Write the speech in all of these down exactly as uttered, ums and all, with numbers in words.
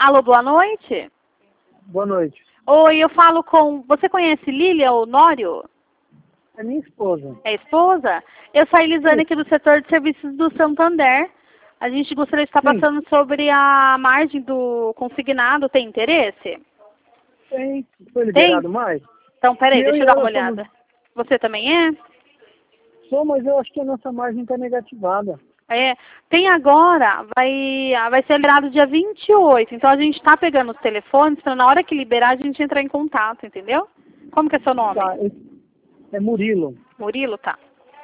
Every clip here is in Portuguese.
Alô, boa noite. Boa noite. Oi, eu falo com... Você conhece Lília Honório? É minha esposa. É esposa? Eu sou a Elisane Sim. aqui do setor de serviços do Santander. A gente gostaria de estar Sim. passando sobre a margem do consignado. Tem interesse? Tem. Foi liberado mais? Então, peraí, E eu deixa e eu dar uma ela olhada. somos- Você também é? Sou, mas eu acho que a nossa margem está negativada. É. Tem agora, vai, vai ser liberado dia vinte e oito. Então, a gente está pegando os telefones para na hora que liberar a gente entrar em contato, entendeu? Como que é seu nome? Tá, é Murilo. Murilo, tá.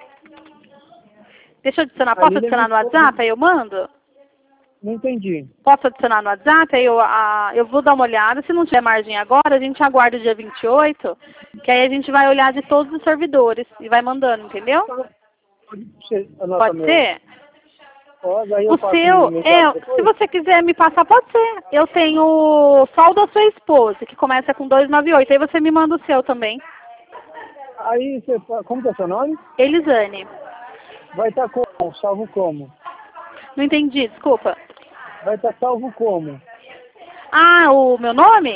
Deixa eu adicionar. A Posso Lília é adicionar no minha esposa. WhatsApp? Aí eu mando? Não entendi. Posso adicionar no WhatsApp? Aí eu, a, eu vou dar uma olhada. Se não tiver margem agora, a gente aguarda o dia vinte e oito, que aí a gente vai olhar de todos os servidores e vai mandando, entendeu? Pode ser. Anota Pode meu. ser? Pode, aí eu O passo seu, meu é, WhatsApp depois. se você quiser me passar, pode ser. Eu tenho só o da sua esposa, que começa com duzentos e noventa e oito. Aí você me manda o seu também. Aí você, fa- como que é seu nome? Elisane. Vai estar como? Salvo como? Não entendi, desculpa. Vai estar salvo como? Ah, o meu nome?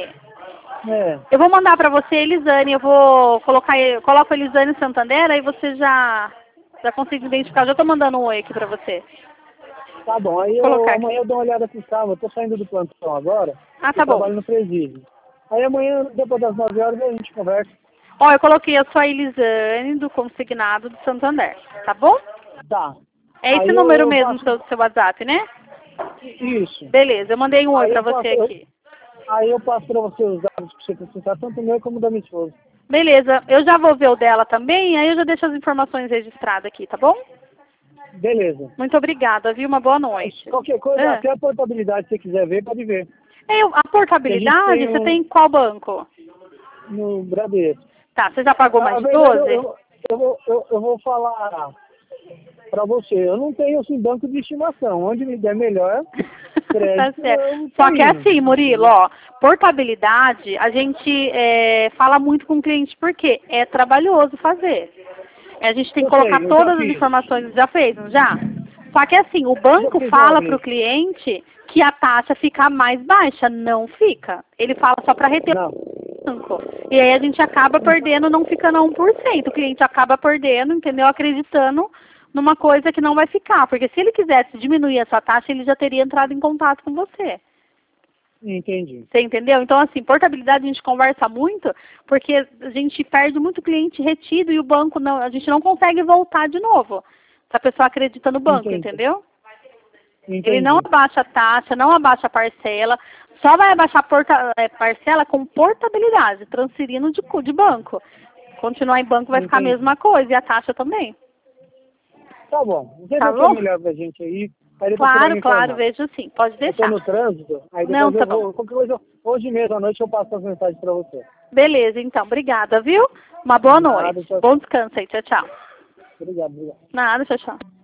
É. Eu vou mandar pra você, Elisane. Eu vou colocar, eu coloco Elisane Santander, aí você já, já consegue identificar. Já tô mandando um oi aqui pra você. Tá bom, aí Vou eu, colocar amanhã aqui. eu dou uma olhada com o carro. Eu tô saindo do plantão agora. Ah, Eu tá bom. trabalho no presídio. Aí amanhã, depois das nove horas, a gente conversa. Ó, eu coloquei a sua Elisane do consignado do Santander, tá bom? Tá. É esse Aí eu, número eu mesmo do passo... seu, do seu WhatsApp, né? Isso. Beleza, eu mandei um oi Aí pra eu passo, você eu, aqui. aí eu passo pra você os dados que você precisar, tanto meu como da minha esposa. Beleza, eu já vou ver o dela também, aí eu já deixo as informações registradas aqui, tá bom? Beleza. Muito obrigada, viu? Uma boa noite. Qualquer coisa, É. até a portabilidade, se você quiser ver, pode ver. É, a portabilidade, Porque a gente tem você um- tem qual banco? No Bradesco. Tá, você já pagou mais A de verdade, eu, doze? eu, eu, vou, eu, eu vou falar pra você. Eu não tenho assim, banco de estimação. Onde me der melhor, Tá crédito, certo. eu Só tô que é indo. assim, Murilo, ó, portabilidade, a gente é, fala muito com o cliente porque é trabalhoso fazer. A gente tem que Eu sei, colocar eu já todas as fiz. informações, já fez, não já? Só que assim, o Já banco fiz uma fala para o vez. cliente que a taxa fica mais baixa, não fica. Ele fala só para reter Não. o banco. E aí a gente acaba perdendo, não fica a um por cento. O cliente acaba perdendo, entendeu? Acreditando numa coisa que não vai ficar. Porque se ele quisesse diminuir essa taxa, ele já teria entrado em contato com você. Entendi. Você entendeu? Então, assim, portabilidade a gente conversa muito, porque a gente perde muito cliente retido e o banco não, a gente não consegue voltar de novo. Se a pessoa acredita no banco, Entendi. entendeu? Entendi. Ele não abaixa a taxa, não abaixa a parcela, só vai abaixar a porta, é, parcela com portabilidade, transferindo de, cu- de banco. Continuar em banco vai ficar a Entendi. mesma coisa e a taxa também. Tá bom. Você Tá vê o que é bom? melhor pra gente aí. Aí depois você vai Claro, me claro, informar. vejo sim. Pode Eu tô deixar. no trânsito, aí Não, depois tá eu bom. vou. Qualquer coisa, hoje mesmo à noite eu passo as mensagens pra você. Beleza, então. Obrigada, viu? Uma boa Nada, noite. tchau, Bom tchau. descanso aí. Tchau, tchau. Obrigado, obrigado. Nada, tchau, tchau.